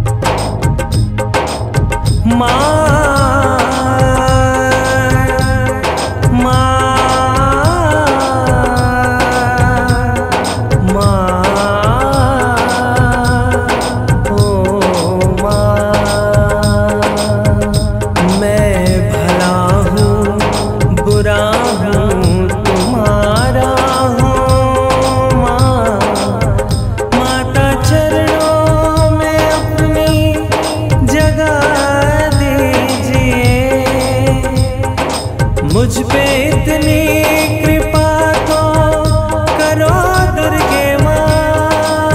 मुझ पे इतनी कृपा तो करो दुर्गे माँ,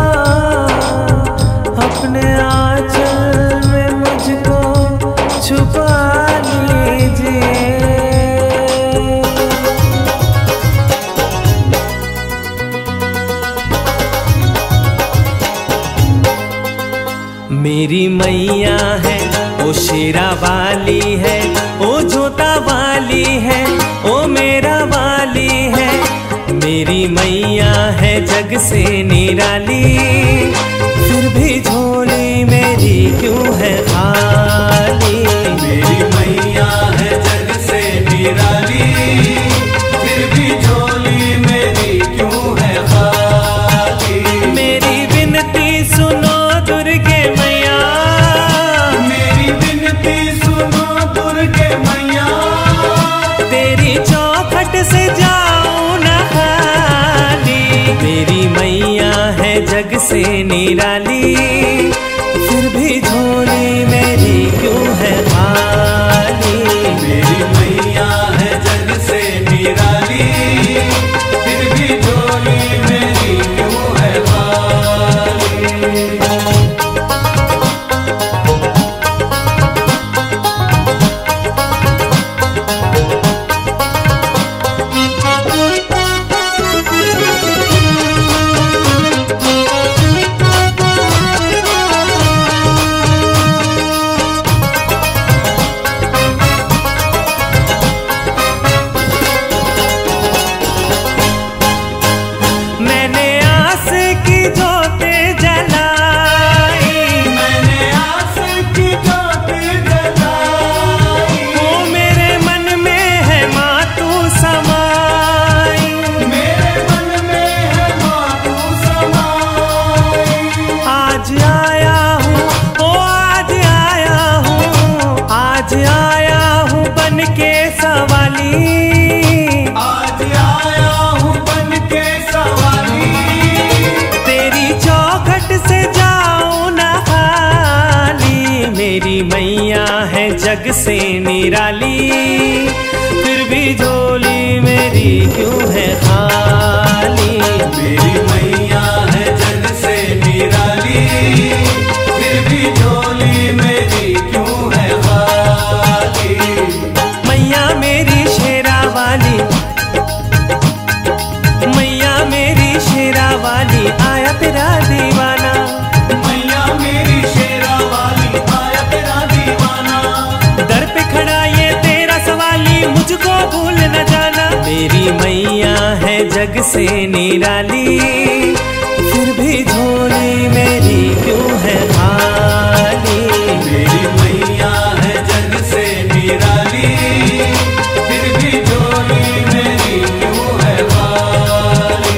अपने आंचल में मुझको छुपा लीजिए। मेरी मैया है ओ शेरा वाली है, ओ जोता वाली है, ओ मेरा वाली है। मेरी मैया है जग से निराली, फिर भी झोली मेरी क्यों है खाली। मेरी मैया है जग से निराली, फिर भी झोली मेरी क्यों है खाली। मेरी विनती सुनो दुर्गे मैया, मेरी विनती सुनो दुर्गे मैया। तेरी चौखट से जाऊं न खाली। मेरी मैया है जग से निराली, फिर भी झोली मेरी क्यों है खाली। मेरी मैया है जग से निराली, फिर भी झोली मेरी क्यों है खाली। मैंने आस की ज्योतें जलाई, मैंने आस की ज्योति जलाई। वो मेरे मन में है माँ तू समाई। मेरे मन में है माँ तू समाई। आज आया हूँ ओ आज आया हूँ, आज आया हूँ बन के सवाली। आज आया हूँ बन के सवाली। तेरी चौखट से जाऊं न खाली। मेरी मैया है जग से निराली, फिर भी झोली मेरी क्यों है खाली। मेरी मैया है जग से निराली, फिर भी झोली मेरी क्यों है खाली। मैया मेरी शेरा वाली, मैया मेरी शेरा वाली, आया तेरा दीवाना। मैया मेरी शेरा वाली, आया तेरा दीवाना। दर पे खड़ा ये तेरा सवाली, मुझको भूल न जाना। मेरी मैया है जग से निराली, फिर भी झोली मेरी क्यों है खाली। मेरी मैया है जग से निराली, फिर भी झोली मेरी क्यों है खाली।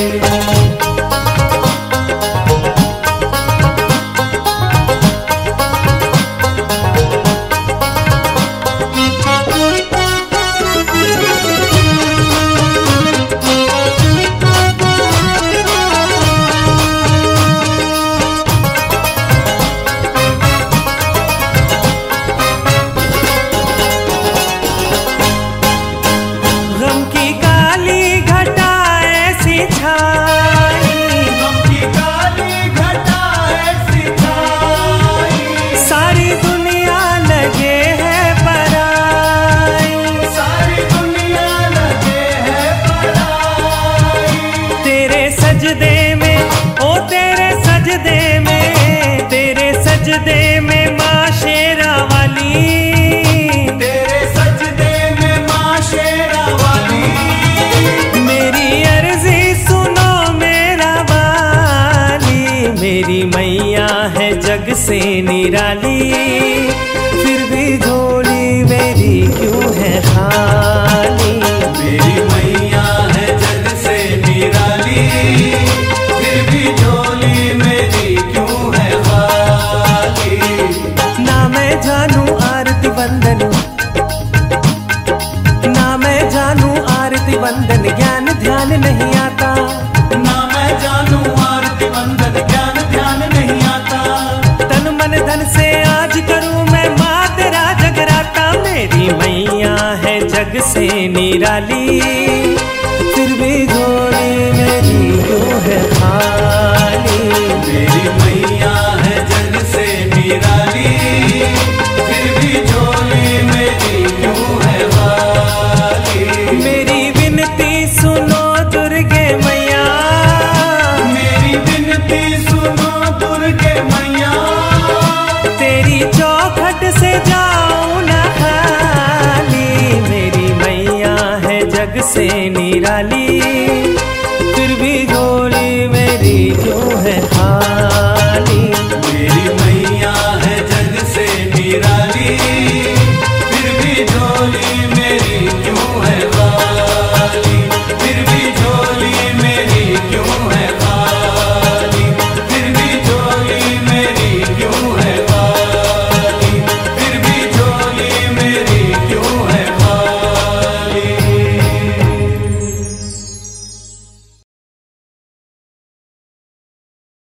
गम की काली घटा ऐसी छाई, गम की काली घटा ऐसी छाई। सारी दुनिया लगे है पराई। सारी दुनिया लगे है पराई। तेरे सजदे में ओ तेरे सजदे में, तेरे सजदे में माँ शेरा वाली। तेरे सजदे में माँ शेरा वाली। मेरी अर्जी सुनो मेरा वाली। मेरी मैया है जग से निराली, फिर भी झोली मेरी क्यों है खाली। मेरी मैया है जग से निराली, फिर भी झोली मेरी क्यों है खाली। ना मैं जानू आरती वंदन, ना मैं जानू आरती वंदन, ज्ञान ध्यान नहीं आता। ना मैं जानू आरती वंदन, ज्ञान ध्यान नहीं आता। तन मन धन से आज करूं मैं माँ तेरा जगराता। मेरी मैया है जग से निराली, फिर भी झोली मेरी क्यों है खाली। मेरी मैया है जग से निराली, फिर भी झोली मेरी क्यों है खाली। मेरी विनती सुनो दुर्गे मैया, मेरी विनती सुनो दुर्गे मैया। तेरी चौखट से जाऊं ना खाली। मेरी मैया है जग से निराली,